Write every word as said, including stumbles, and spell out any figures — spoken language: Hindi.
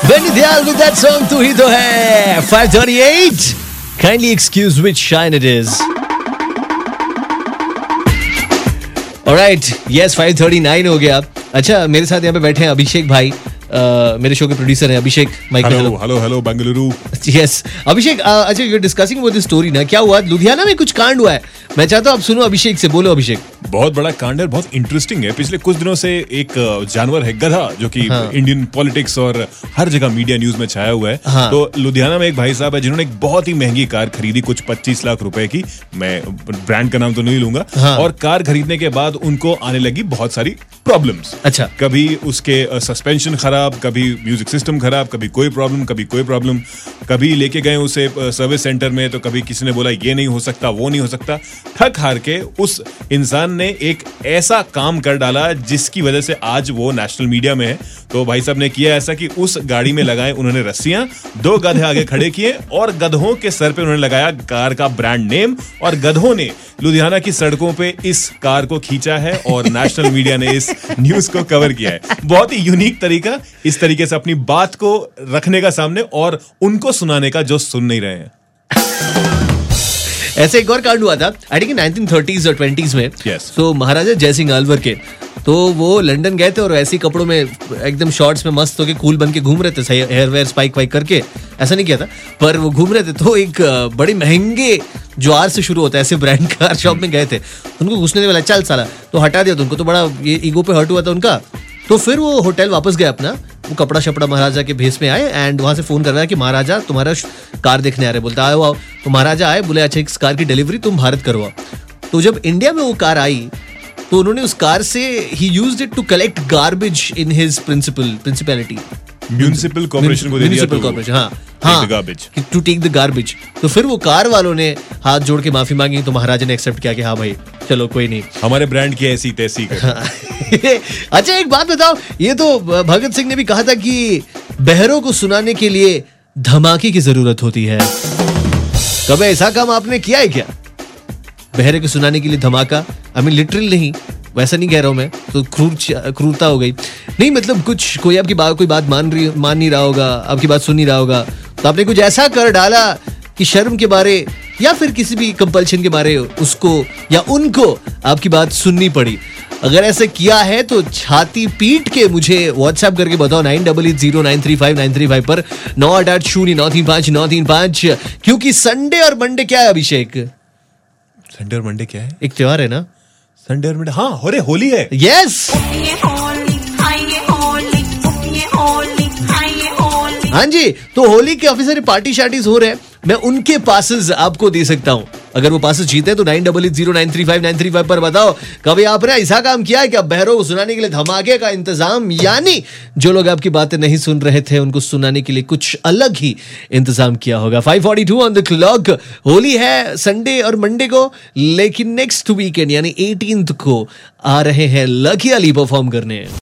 Benny Diyal with that song "Tu Hi To Hai." five thirty-eight. Kindly excuse which shine it is. Alright, yes five thirty-nine हो गया. अच्छा, मेरे साथ यहाँ पे बैठे हैं अभिषेक भाई. Uh, मेरे शो के प्रोड्यूसर हैं अभिषेक. माइक पे hello hello hello Bengaluru. Yes Abhishek, अच्छा you are discussing about this story ना. क्या हुआ लुधियाना में? कुछ कांड हुआ है. मैं चाहता हूँ आप सुनो अभिषेक से. बोलो अभिषेक. बहुत बड़ा कांड है, बहुत इंटरेस्टिंग है. पिछले कुछ दिनों से एक जानवर है गधा, जो कि हाँ. इंडियन पॉलिटिक्स और हर जगह मीडिया न्यूज में छाया हुआ है. हाँ. तो लुधियाना में एक भाई साहब है जिन्होंने एक बहुत ही महंगी कार खरीदी, कुछ पच्चीस लाख रुपए की. मैं ब्रांड का नाम तो नहीं लूंगा. हाँ. और कार खरीदने के बाद उनको आने लगी बहुत सारी प्रॉब्लम्स. अच्छा. कभी उसके सस्पेंशन खराब, कभी म्यूजिक सिस्टम खराब, कभी कोई प्रॉब्लम, कभी कोई प्रॉब्लम. कभी लेके गए उसे सर्विस सेंटर में तो कभी किसी ने बोला ये नहीं हो सकता, वो नहीं हो सकता. थक हार के उस इंसान ने एक ऐसा काम कर डाला जिसकी वजह से आज वो नेशनल मीडिया में है. तो भाई साहब ने किया ऐसा कि उस गाड़ी में लगाए उन्होंने रस्सियां, दो गधे आगे खड़े किए और गधों के सर पे उन्होंने लगाया कार का ब्रांड नेम, और गधों ने लुधियाना की सड़कों पे इस कार को खींचा है और नेशनल मीडिया ने इस न्यूज को कवर किया है. बहुत ही यूनिक तरीका इस तरीके से अपनी बात को रखने का सामने और उनको सुनाने का जो सुन नहीं रहे हैं. ऐसे एक और कांड हुआ था आई थिंक नाइनटीन थर्टीज़ और ट्वेंटीज़ में. yes. तो महाराजा जयसिंह अलवर के, तो वो लंदन गए थे और ऐसे कपड़ों में एकदम शॉर्ट्स में मस्त होके कूल बन के घूम रहे थे, हेयर वेयर स्पाइक वाइक करके. ऐसा नहीं किया था पर वो घूम रहे थे. तो एक बड़ी महंगे जो आर से शुरू होता है ऐसे ब्रांड कार शॉप में गए थे. उनको घुसने वाला चल साला तो हटा दिया. तो उनको तो बड़ा ये ईगो पे हर्ट हुआ था उनका. तो फिर वो होटल वापस गए अपना, वो कपड़ा शपड़ा महाराजा के भेस में आए एंड वहां से फोन कर रहा है कि महाराजा तुम्हारा कार देखने आ रहे. बोलता आओ आओ. तो महाराजा आए, बोले अच्छा इस कार की डिलीवरी तुम भारत करवाओ. तो जब इंडिया में वो कार आई तो उन्होंने उस कार से ही used it to collect garbage in his principal principality. Municipal corporation को दे दिया. म्युनिसिपल कॉर्पोरेशन, हाँ हाँ, टू टेक द गार्बेज. तो फिर वो कार वालों ने हाथ जोड़ के माफी मांगी तो महाराजा ने एक्सेप्ट किया कि हाँ भाई चलो कोई नहीं, हमारे ब्रांड की ऐसी तैसी. अच्छा एक बात बताओ, ये तो भगत सिंह ने भी कहा था कि बहरों को सुनाने के लिए धमाके की जरूरत होती है. कभी ऐसा काम आपने किया है क्या? बहरे को सुनाने के लिए धमाका. आई मीन लिटरल नहीं, वैसा नहीं कह रहा हूं मैं, तो क्रूर क्रूरता हो गई. नहीं मतलब कुछ कोई आपकी बात कोई बात मान रही मान नहीं रहा होगा, आपकी बात सुन नहीं रहा होगा, तो आपने कुछ ऐसा कर डाला कि शर्म के बारे या फिर किसी भी कंपल्शन के बारे उसको या उनको आपकी बात सुननी पड़ी. अगर ऐसे किया है तो छाती पीट के मुझे व्हाट्सएप करके बताओ nine double eight zero nine three five nine three five पर. नौ आठ आठ शून्य नौ तीन पांच नौ तीन पांच. क्योंकि संडे और मंडे क्या है अभिषेक? संडे और मंडे क्या है? एक त्योहार है ना. संडे और मंडे, हाँ अरे होली है. यस हाँ जी. तो होली के काफी सारे पार्टी शार्टीज हो रहे हैं. मैं उनके पासेस आपको दे सकता हूं. अगर वो पासेस जीते तो nine double eight zero nine three five nine three five पर बताओ कभी आपने ऐसा काम किया है कि बहरों को सुनाने के लिए धमाके का इंतजाम, यानी जो लोग आपकी बातें नहीं सुन रहे थे उनको सुनाने के लिए कुछ अलग ही इंतजाम किया होगा. Five forty two on the clock. Holi है संडे और मंडे को, लेकिन नेक्स्ट वीकेंड यानी एटीन्थ को आ रहे हैं लकी अली परफॉर्म करने.